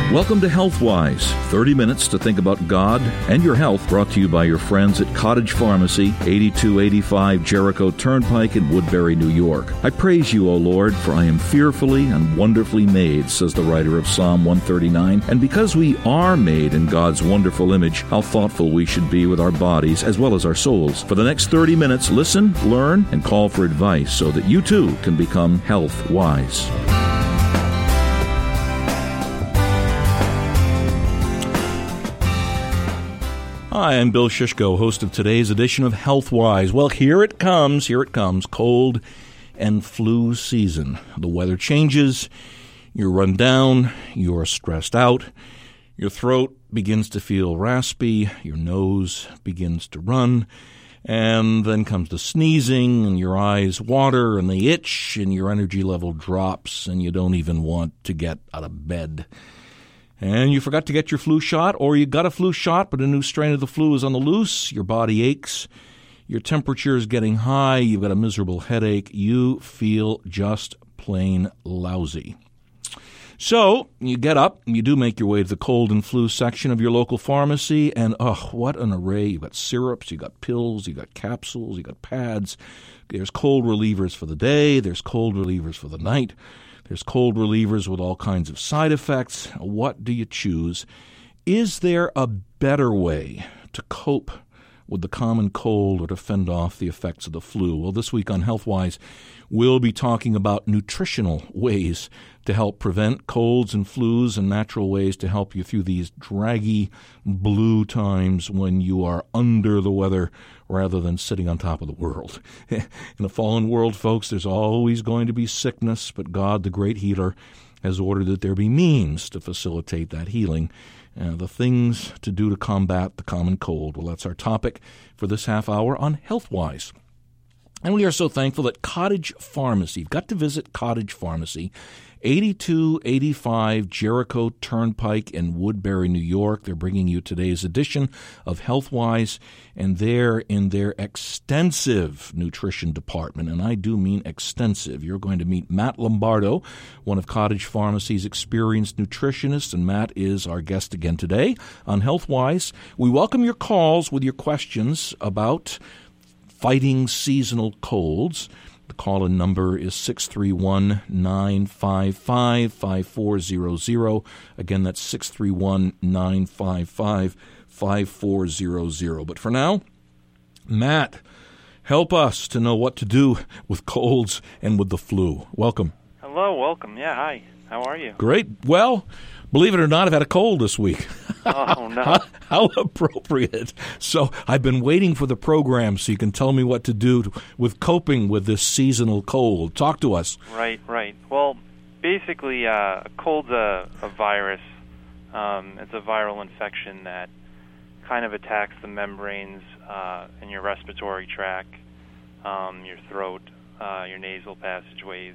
Welcome to HealthWise, 30 minutes to think about God and your health, brought to you by your friends at Cottage Pharmacy, 8285 Jericho Turnpike in Woodbury, New York. I praise you, O Lord, for I am fearfully and wonderfully made, says the writer of Psalm 139. And because we are made in God's wonderful image, how thoughtful we should be with our bodies as well as our souls. For the next 30 minutes, listen, learn, and call for advice so that you too can become health-wise. Hi, I'm Bill Shishko, host of today's edition of HealthWise. Well, here it comes, cold and flu season. The weather changes, you're run down, you're stressed out, your throat begins to feel raspy, your nose begins to run, and then comes the sneezing, and your eyes water, and they itch, and your energy level drops, and you don't even want to get out of bed. And you forgot to get your flu shot, or you got a flu shot, but a new strain of the flu is on the loose, your body aches, your temperature is getting high, you've got a miserable headache, you feel just plain lousy. So you get up, and you do make your way to the cold and flu section of your local pharmacy, and what an array. You've got syrups, you've got pills, you've got capsules, you've got pads. There's cold relievers for the day, there's cold relievers for the night. There's cold relievers with all kinds of side effects. What do you choose? Is there a better way to cope with the common cold or to fend off the effects of the flu? Well, this week on HealthWise, we'll be talking about nutritional ways to help prevent colds and flus and natural ways to help you through these draggy blue times when you are under the weather rather than sitting on top of the world. In a fallen world, folks, there's always going to be sickness, but God, the great healer, has ordered that there be means to facilitate that healing. The things to do to combat the common cold. Well, that's our topic for this half hour on HealthWise. And we are so thankful that Cottage Pharmacy, you've got to visit Cottage Pharmacy, 8285 Jericho Turnpike in Woodbury, New York. They're bringing you today's edition of HealthWise, and they're in their extensive nutrition department, and I do mean extensive. You're going to meet Matt Lombardo, one of Cottage Pharmacy's experienced nutritionists, and Matt is our guest again today on HealthWise. We welcome your calls with your questions about fighting seasonal colds. The call-in number is 631-955-5400. Again, that's 631-955-5400. But for now, Matt, help us to know what to do with colds and with the flu. Welcome. Hello, welcome. Yeah, hi. How are you? Great. Well, believe it or not, I've had a cold this week. Oh, no. How appropriate. So I've been waiting for the program so you can tell me what to do with coping with this seasonal cold. Talk to us. Right. Well, basically, a cold's a virus. It's a viral infection that kind of attacks the membranes in your respiratory tract, your throat, your nasal passageways.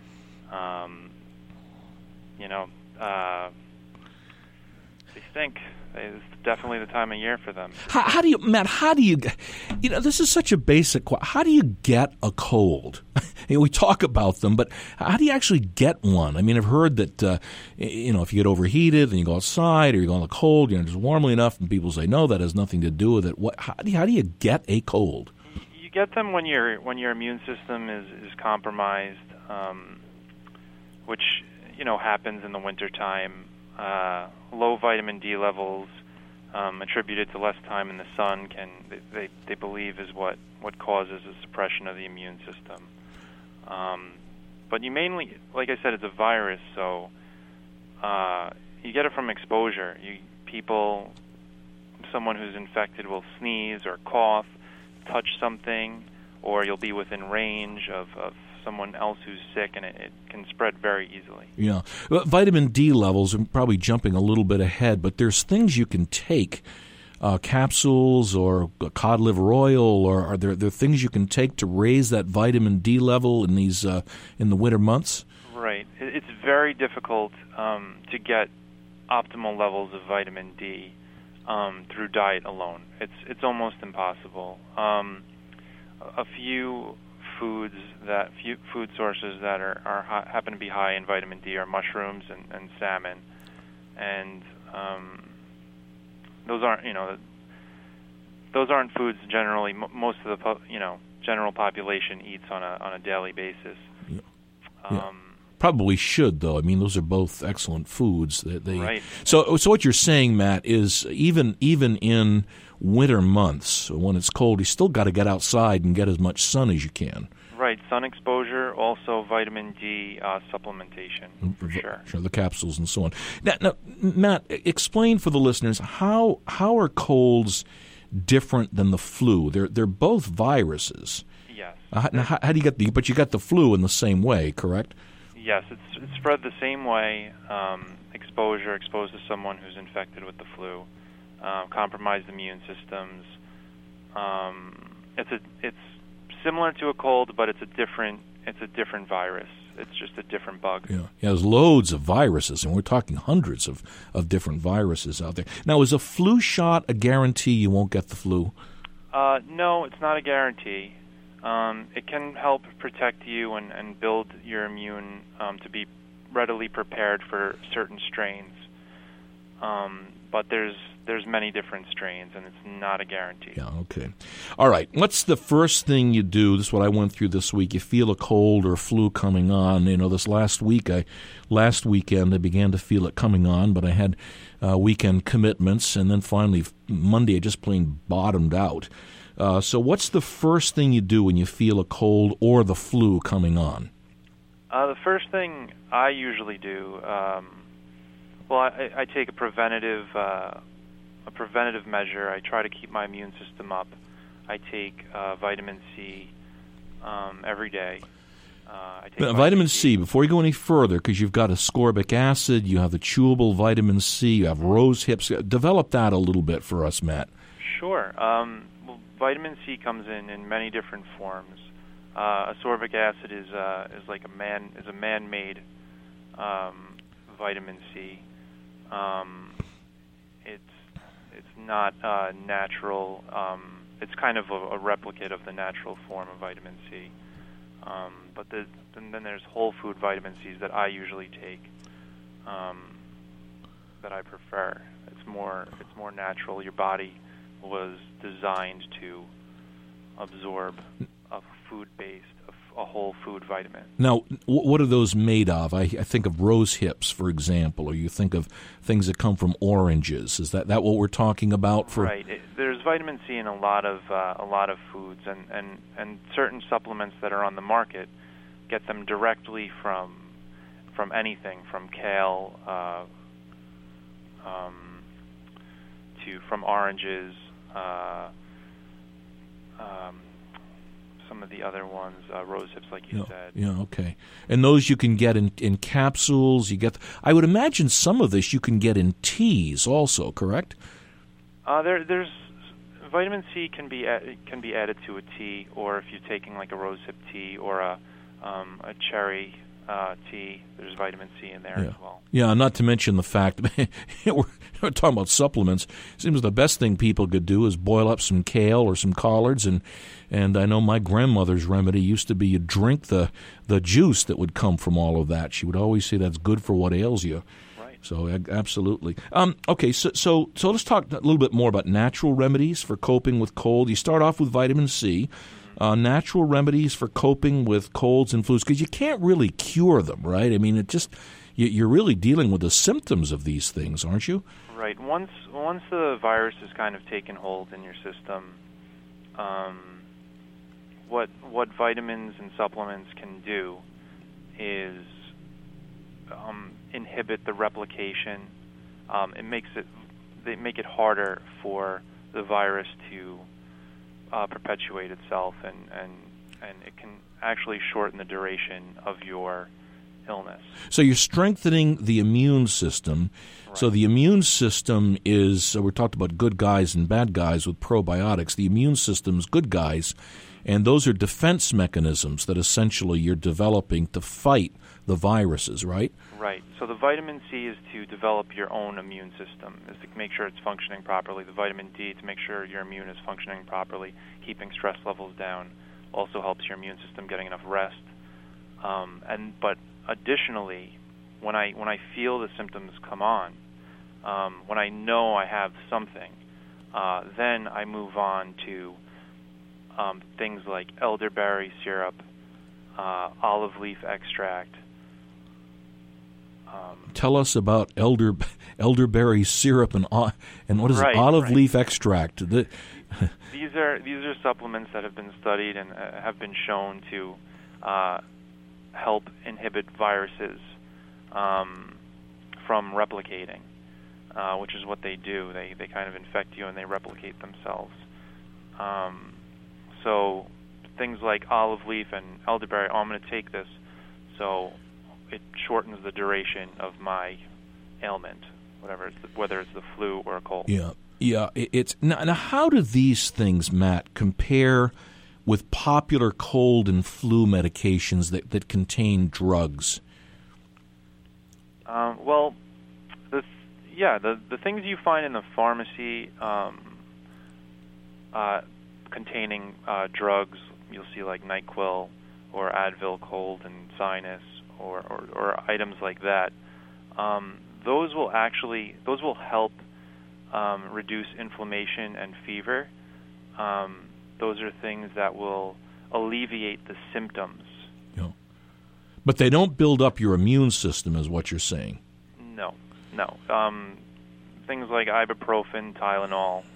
They stink. It's definitely the time of year for them. How do you, Matt, this is such a basic question. How do you get a cold? We talk about them, but how do you actually get one? I mean, I've heard that, if you get overheated and you go outside or you go in the cold, just warmly enough, and people say, no, that has nothing to do with it. How do you get a cold? You get them when your immune system is compromised, which, happens in the wintertime. Low vitamin D levels attributed to less time in the sun they believe is what causes a suppression of the immune system. But you mainly, like I said, it's a virus, so you get it from exposure. Someone who's infected will sneeze or cough, touch something, or you'll be within range of someone else who's sick, and it can spread very easily. Yeah. Vitamin D levels, I'm probably jumping a little bit ahead, but there's things you can take, capsules or cod liver oil, or are there things you can take to raise that vitamin D level in these in the winter months? Right. It's very difficult to get optimal levels of vitamin D through diet alone. It's almost impossible. A few food sources that happen to be high in vitamin D are mushrooms and salmon. and those aren't foods generally most of the general population eats on a daily basis. Yeah. Probably should, though. I mean, those are both excellent foods. Right. So what you're saying, Matt, is even in winter months when it's cold, you still got to get outside and get as much sun as you can. Right. Sun exposure, also vitamin D supplementation, for sure. Sure, the capsules and so on. Now, Matt, explain for the listeners how are colds different than the flu? They're both viruses. Yes. Now, how do you get but you got the flu in the same way, correct? Yes, it's spread the same way. Exposed to someone who's infected with the flu, compromised immune systems. It's similar to a cold, but it's a different virus. It's just a different bug. Yeah, there's loads of viruses, and we're talking hundreds of different viruses out there. Now, is a flu shot a guarantee you won't get the flu? No, it's not a guarantee. It can help protect you and build your immune to be readily prepared for certain strains. But there's many different strains, and it's not a guarantee. Yeah, okay. All right. What's the first thing you do? This is what I went through this week. You feel a cold or flu coming on. This last weekend I began to feel it coming on, but I had weekend commitments, and then finally Monday I just plain bottomed out. So what's the first thing you do when you feel a cold or the flu coming on? The first thing I usually do, I take a preventative measure. I try to keep my immune system up. I take vitamin C every day. Vitamin C, before you go any further, because you've got ascorbic acid, you have the chewable vitamin C, you have rose hips. Develop that a little bit for us, Matt. Sure. Vitamin C comes in many different forms. Ascorbic acid is a man-made vitamin C. It's not natural. It's kind of a replicate of the natural form of vitamin C. But then there's whole food vitamin C's that I usually take, that I prefer. It's more natural. Your body was designed to absorb a food-based, a whole food vitamin. Now, what are those made of? I think of rose hips, for example, or you think of things that come from oranges. Is that what we're talking about? Right. There's vitamin C in a lot of foods, and certain supplements that are on the market get them directly from anything, from kale from oranges. Some of the other ones, rose hips, like you said. Yeah, okay. And those you can get in capsules. I would imagine some of this you can get in teas also, correct? There's vitamin C can be added to a tea, or if you're taking like a rose hip tea or a cherry tea, there's vitamin C in there as well. Yeah, not to mention the fact we're talking about supplements. It seems the best thing people could do is boil up some kale or some collards, and I know my grandmother's remedy used to be you drink the juice that would come from all of that. She would always say that's good for what ails you. Right. So absolutely. Okay, so let's talk a little bit more about natural remedies for coping with cold. You start off with vitamin C. Natural remedies for coping with colds and flus, because you can't really cure them, right? I mean, you're really dealing with the symptoms of these things, aren't you? Right. Once the virus has kind of taken hold in your system, what vitamins and supplements can do is inhibit the replication. They make it harder for the virus to perpetuate itself, and it can actually shorten the duration of your illness. So you're strengthening the immune system. Right. So the immune system is, we talked about good guys and bad guys with probiotics. The immune system's good guys, and those are defense mechanisms that essentially you're developing to fight the viruses, right? Right. So the vitamin C is to develop your own immune system, is to make sure it's functioning properly. The vitamin D to make sure your immune is functioning properly, keeping stress levels down, also helps your immune system getting enough rest. But additionally, when I feel the symptoms come on, When I know I have something, then I move on to things like elderberry syrup, olive leaf extract. Tell us about elderberry syrup and what is it? Olive leaf extract. These are supplements that have been studied and have been shown to help inhibit viruses from replicating, which is what they do. They kind of infect you and they replicate themselves. So things like olive leaf and elderberry, I'm going to take this, so it shortens the duration of my ailment, whether it's the flu or a cold. Yeah. It's now. How do these things, Matt, compare with popular cold and flu medications that contain drugs? Well, the things you find in the pharmacy containing drugs, you'll see like NyQuil or Advil cold and sinus or items like that. Those will help reduce inflammation and fever. Those are things that will alleviate the symptoms. Yeah. But they don't build up your immune system, is what you're saying. No. Things like ibuprofen, Tylenol,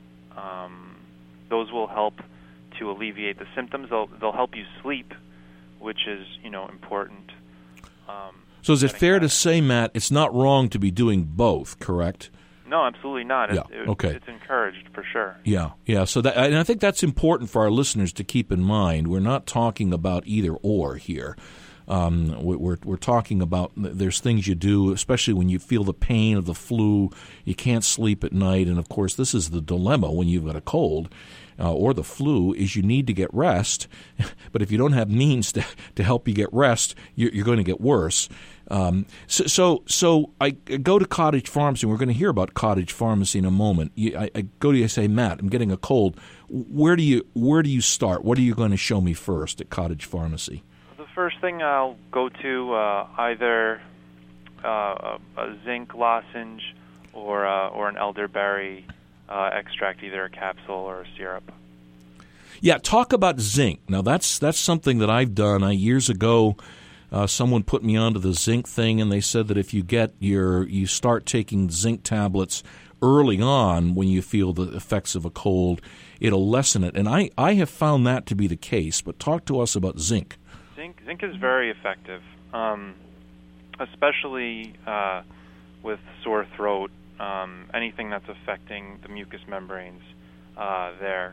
those will help to alleviate the symptoms. They'll help you sleep, which is important. So is it fair to say, Matt, it's not wrong to be doing both, correct? No, absolutely not. Okay. It's encouraged for sure. Yeah. So and I think that's important for our listeners to keep in mind. We're not talking about either or here. We're talking about there's things you do, especially when you feel the pain of the flu. You can't sleep at night, and of course, this is the dilemma when you've got a cold or the flu. Is you need to get rest, but if you don't have means to help you get rest, you're going to get worse. So I go to Cottage Pharmacy, and we're going to hear about Cottage Pharmacy in a moment. I go to you and say, Matt, I'm getting a cold. Where do you start? What are you going to show me first at Cottage Pharmacy? The first thing I'll go to either a zinc lozenge or an elderberry extract, either a capsule or a syrup. Yeah, talk about zinc. Now that's something that I've done. Years ago, someone put me onto the zinc thing, and they said that if you start taking zinc tablets early on when you feel the effects of a cold, it'll lessen it. And I have found that to be the case. But talk to us about zinc. Zinc is very effective, especially with sore throat, anything that's affecting the mucous membranes there.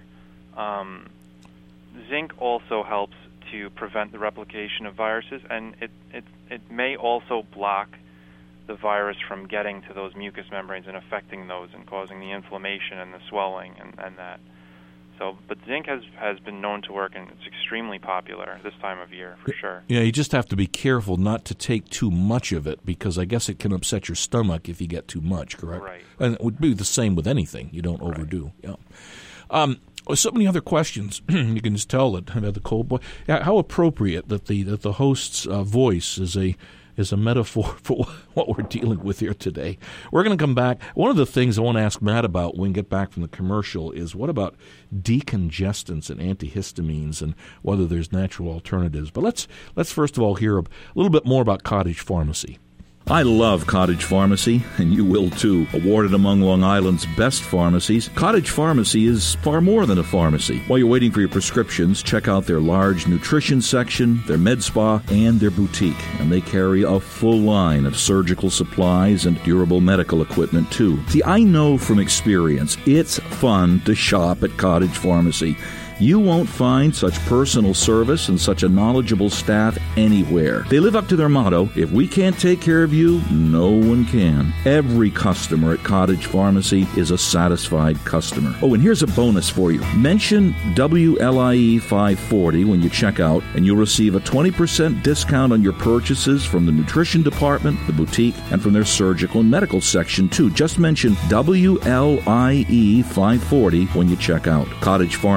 Zinc also helps to prevent the replication of viruses, and it may also block the virus from getting to those mucous membranes and affecting those and causing the inflammation and the swelling and that. So, but zinc has been known to work, and it's extremely popular this time of year, for sure. Yeah, you just have to be careful not to take too much of it, because I guess it can upset your stomach if you get too much, correct? Right. And it would be the same with anything. You don't overdo. Yeah. So many other questions. You can just tell that I've had the cold boy. How appropriate that the host's voice is a metaphor for what we're dealing with here today. We're going to come back. One of the things I want to ask Matt about when we get back from the commercial is what about decongestants and antihistamines and whether there's natural alternatives. But let's first of all hear a little bit more about Cottage Pharmacy. I love Cottage Pharmacy, and you will too. Awarded among Long Island's best pharmacies, Cottage Pharmacy is far more than a pharmacy. While you're waiting for your prescriptions, check out their large nutrition section, their med spa, and their boutique. And they carry a full line of surgical supplies and durable medical equipment too. See, I know from experience, it's fun to shop at Cottage Pharmacy. You won't find such personal service and such a knowledgeable staff anywhere. They live up to their motto, if we can't take care of you, no one can. Every customer at Cottage Pharmacy is a satisfied customer. Oh, and here's a bonus for you. Mention WLIE 540 when you check out, and you'll receive a 20% discount on your purchases from the nutrition department, the boutique, and from their surgical and medical section too. Just mention WLIE 540 when you check out. Cottage Pharmacy is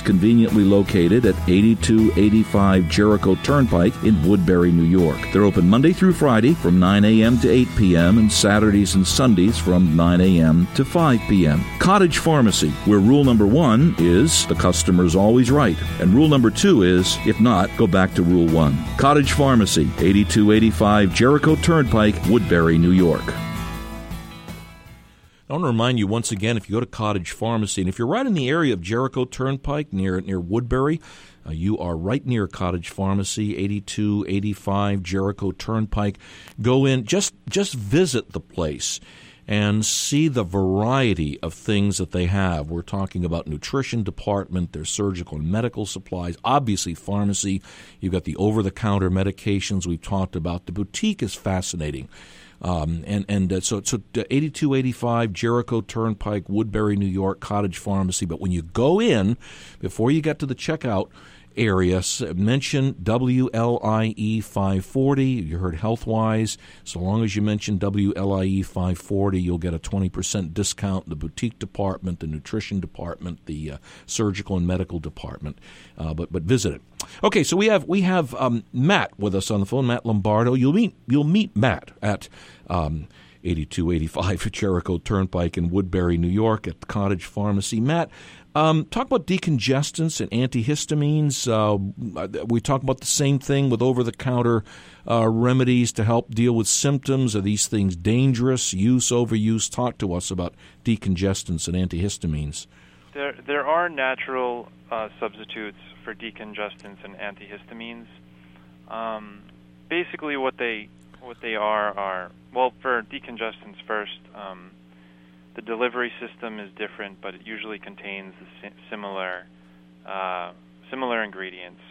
is conveniently located at 8285 Jericho Turnpike in Woodbury, New York. They're open Monday through Friday from 9 a.m. to 8 p.m. and Saturdays and Sundays from 9 a.m. to 5 p.m. Cottage Pharmacy, where rule number 1 is the customer's always right, and rule number 2 is, if not, go back to rule 1. Cottage Pharmacy, 8285 Jericho Turnpike, Woodbury, New York. I want to remind you once again, if you go to Cottage Pharmacy, and if you're right in the area of Jericho Turnpike near Woodbury, you are right near Cottage Pharmacy, 8285 Jericho Turnpike. Go in, just visit the place and see the variety of things that they have. We're talking about nutrition department, their surgical and medical supplies, obviously pharmacy. You've got the over-the-counter medications we've talked about. The boutique is fascinating. So 8285 Jericho Turnpike, Woodbury, New York, Cottage Pharmacy. But when you go in, before you get to the checkout area, mention WLIE 540. You heard HealthWise. So long as you mention WLIE 540, you'll get a 20% discount in the boutique department, the nutrition department, the surgical and medical department. But visit it. Okay, so we have Matt with us on the phone, Matt Lombardo. You'll meet Matt at 8285 Jericho Turnpike in Woodbury, New York, at the Cottage Pharmacy. Matt, talk about decongestants and antihistamines. We talk about the same thing with over-the-counter remedies to help deal with symptoms. Are these things dangerous? Use, overuse? Talk to us about decongestants and antihistamines. There are natural substitutes for decongestants and antihistamines. Basically, what they are well, for decongestants first, the delivery system is different, but it usually contains the similar ingredients.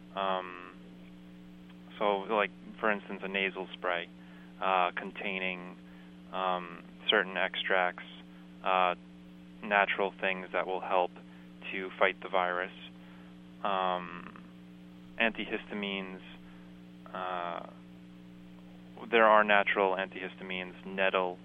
So, like for instance, a nasal spray containing certain extracts, natural things that will help to fight the virus. Antihistamines, there are natural antihistamines. Nettle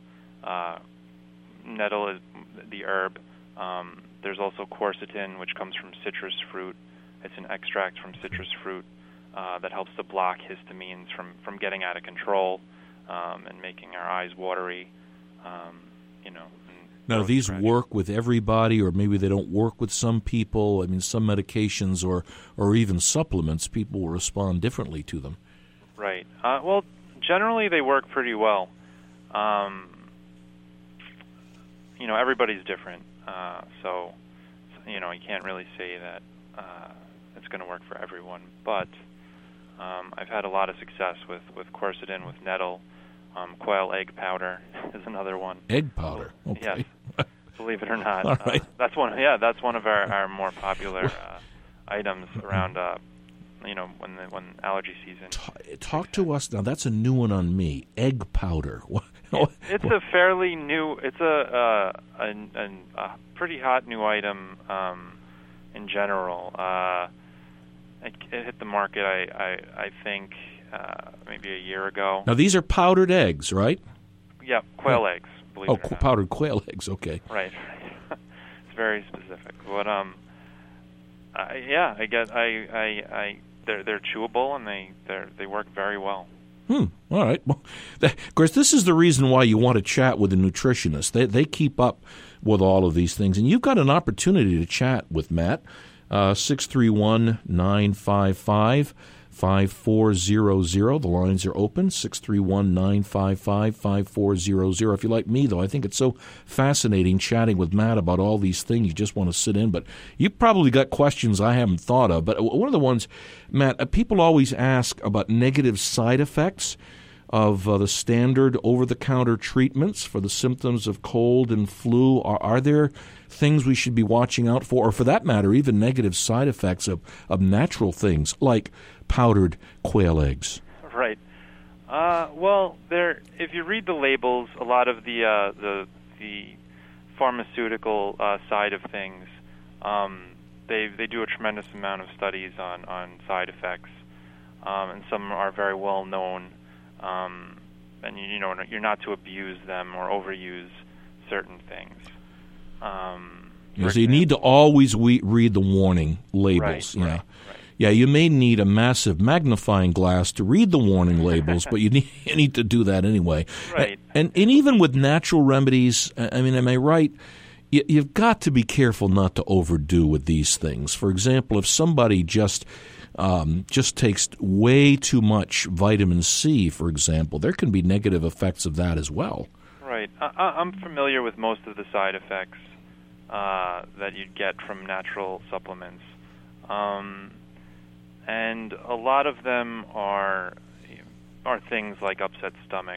is the herb. There's also quercetin, which comes from citrus fruit. It's an extract from citrus fruit that helps to block histamines from getting out of control and making our eyes watery. Now, do these work with everybody, or maybe they don't work with some people? I mean, some medications or even supplements, people will respond differently to them. Right. Well, generally they work pretty well. Everybody's different, so you can't really say that it's going to work for everyone. But I've had a lot of success with quercetin, with nettle. Quail egg powder is another one. Egg powder? Okay. Yes. Believe it or not. All right. That's one of our more popular items around when allergy season. Talk to us now. That's a new one on me. Egg powder. It's a fairly new. It's a pretty hot new item in general. It hit the market. I think maybe a year ago. Now these are powdered eggs, right? Yeah, quail eggs. Believe it or not. Powdered quail eggs. Okay. Right. It's very specific. But they're chewable and they work very well. All right. Well, of course, this is the reason why you want to chat with a nutritionist. They keep up with all of these things, and you've got an opportunity to chat with Matt. 631-955-5400. The lines are open, 631-955-5400. If you're like me, though, I think it's so fascinating chatting with Matt about all these things. You just want to sit in. But you probably got questions I haven't thought of. But one of the ones, Matt, people always ask about negative side effects of the standard over-the-counter treatments for the symptoms of cold and flu. Are there things we should be watching out for, or for that matter, even negative side effects of natural things like powdered quail eggs? Right. Well, if you read the labels, a lot of the pharmaceutical side of things, they do a tremendous amount of studies on side effects, and some are very well known. And you're not to abuse them or overuse certain things. So you need to always read the warning labels. Right. Yeah, you may need a massive magnifying glass to read the warning labels, but you need to do that anyway. Right. And even with natural remedies, I mean, am I right? You've got to be careful not to overdo with these things. For example, if somebody just takes way too much vitamin C, for example, there can be negative effects of that as well. Right. I'm familiar with most of the side effects that you'd get from natural supplements. And a lot of them are things like upset stomach.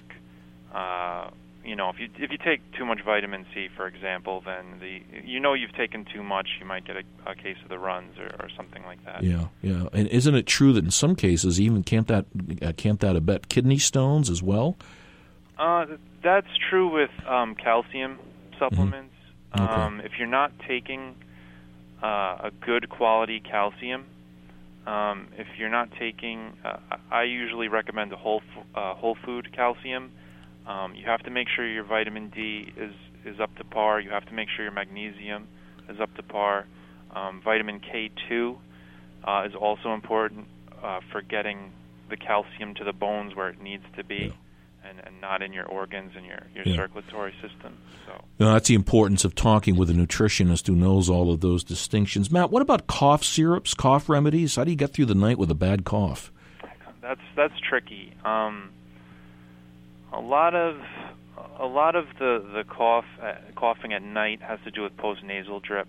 If you take too much vitamin C, for example, then you've taken too much, you might get a case of the runs or something like that. Yeah. And isn't it true that in some cases even can't that abet kidney stones as well? That's true with calcium supplements. Mm-hmm. Okay. If you're not taking a good quality calcium, if you're not taking, I usually recommend a whole food calcium. You have to make sure your vitamin D is up to par. You have to make sure your magnesium is up to par. Vitamin K2 is also important for getting the calcium to the bones where it needs to be. And not in your organs and your circulatory system. So that's the importance of talking with a nutritionist who knows all of those distinctions. Matt, what about cough syrups, cough remedies? How do you get through the night with a bad cough? That's tricky. A lot of the coughing at night has to do with postnasal drip.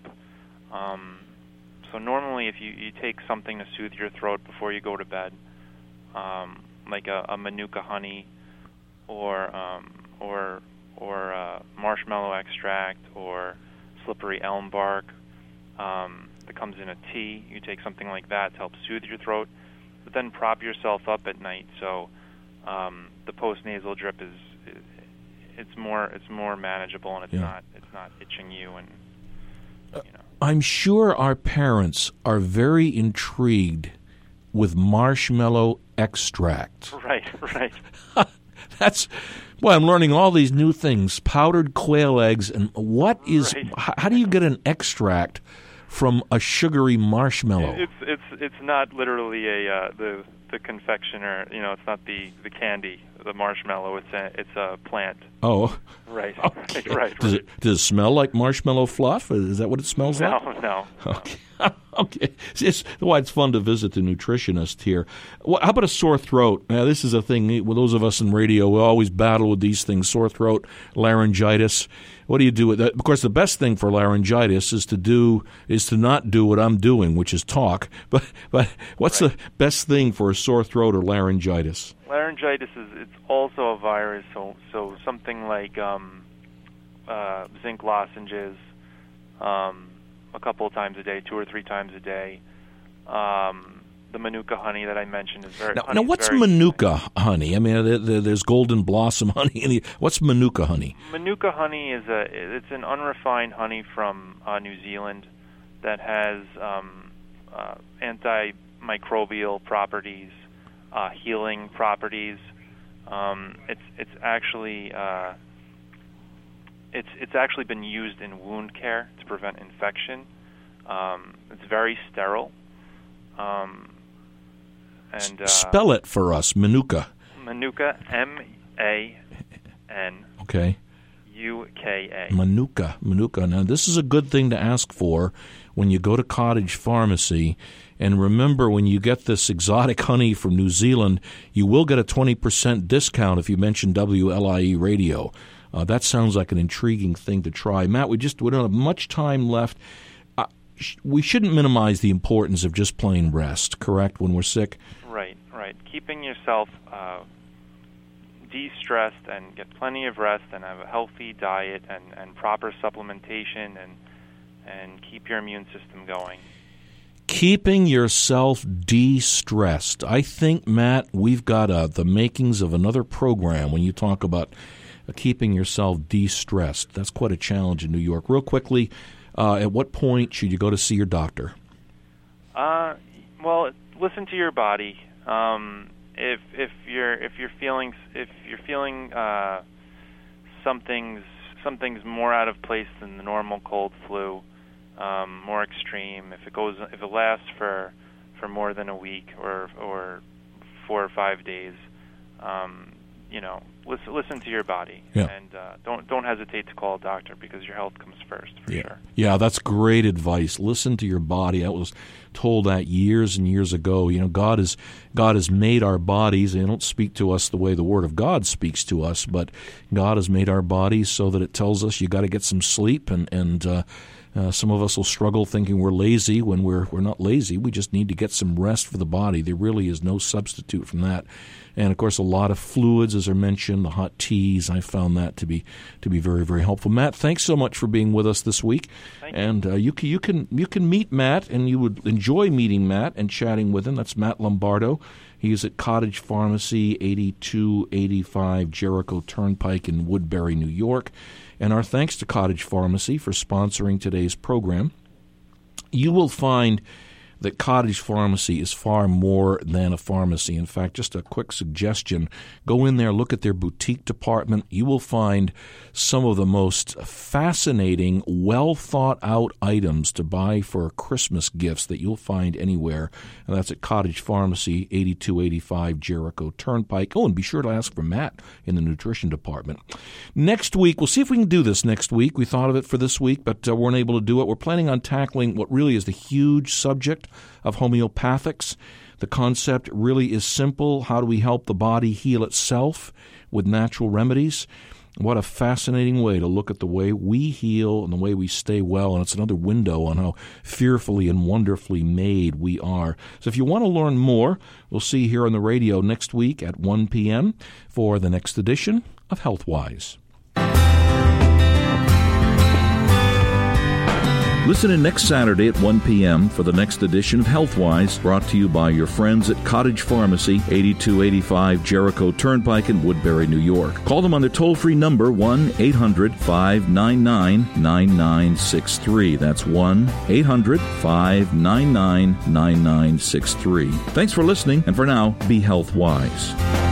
So normally, if you take something to soothe your throat before you go to bed, like a Manuka honey, or marshmallow extract, or slippery elm bark that comes in a tea. You take something like that to help soothe your throat, but then prop yourself up at night. So the postnasal drip it's more manageable, and it's not itching you, and I'm sure our parents are very intrigued with marshmallow extract. Right. That's boy, I'm learning all these new things. Powdered quail eggs, and how do you get an extract from a sugary marshmallow? It's not literally the confectioner. It's not the candy, the marshmallow. It's a plant. Oh, right. Okay. Right. Does it smell like marshmallow fluff? Is that what it smells like? No. Okay. Okay. It's why it's fun to visit the nutritionist here. How about a sore throat? Now, this is a thing. With those of us in radio, we always battle with these things: sore throat, laryngitis. What do you do with that? Of course, the best thing for laryngitis is to not do what I'm doing, which is talk. But what's the best thing for a sore throat or laryngitis? Laryngitis it's also a virus, so something like zinc lozenges. A couple of times a day, 2 or 3 times a day. The Manuka honey that I mentioned is very. Now what's Manuka honey? I mean, there's golden blossom honey. What's Manuka honey? Manuka honey it's an unrefined honey from New Zealand that has antimicrobial properties, healing properties. It's actually been used in wound care to prevent infection. It's very sterile. Spell it for us, Manuka. Manuka, M-A-N. Okay. U-K-A. Manuka. Now, this is a good thing to ask for when you go to Cottage Pharmacy. And remember, when you get this exotic honey from New Zealand, you will get a 20% discount if you mention WLIE Radio. That sounds like an intriguing thing to try. Matt, we don't have much time left. We shouldn't minimize the importance of just plain rest, correct, when we're sick? Right. Keeping yourself de-stressed and get plenty of rest and have a healthy diet and proper supplementation and keep your immune system going. Keeping yourself de-stressed. I think, Matt, we've got the makings of another program when you talk about keeping yourself de-stressed. That's quite a challenge in New York. Real quickly, at what point should you go to see your doctor? Well, listen to your body. If you're feeling something's more out of place than the normal cold flu, more extreme, if it lasts for more than a week or 4 or 5 days, listen to your body, and don't hesitate to call a doctor, because your health comes first, for sure. Yeah, that's great advice. Listen to your body. I was told that years and years ago. God has made our bodies. They don't speak to us the way the Word of God speaks to us, but God has made our bodies so that it tells us you got to get some sleep, and some of us will struggle thinking we're lazy when we're not lazy. We just need to get some rest for the body. There really is no substitute from that. And, of course, a lot of fluids, as I mentioned, the hot teas. I found that to be very, very helpful. Matt, thanks so much for being with us this week. Thank you. And you can meet Matt, and you would enjoy meeting Matt and chatting with him. That's Matt Lombardo. He's at Cottage Pharmacy, 8285 Jericho Turnpike in Woodbury, New York. And our thanks to Cottage Pharmacy for sponsoring today's program. You will find that Cottage Pharmacy is far more than a pharmacy. In fact, just a quick suggestion, go in there, look at their boutique department. You will find some of the most fascinating, well-thought-out items to buy for Christmas gifts that you'll find anywhere. And that's at Cottage Pharmacy, 8285 Jericho Turnpike. Oh, and be sure to ask for Matt in the nutrition department. Next week, we'll see if we can do this next week. We thought of it for this week, but weren't able to do it. We're planning on tackling what really is the huge subject of homeopathics. The concept really is simple. How do we help the body heal itself with natural remedies? What a fascinating way to look at the way we heal and the way we stay well. And it's another window on how fearfully and wonderfully made we are. So if you want to learn more, we'll see you here on the radio next week at 1 p.m. for the next edition of HealthWise. Listen in next Saturday at 1 p.m. for the next edition of HealthWise, brought to you by your friends at Cottage Pharmacy, 8285 Jericho Turnpike in Woodbury, New York. Call them on their toll-free number, 1-800-599-9963. That's 1-800-599-9963. Thanks for listening, and for now, be HealthWise.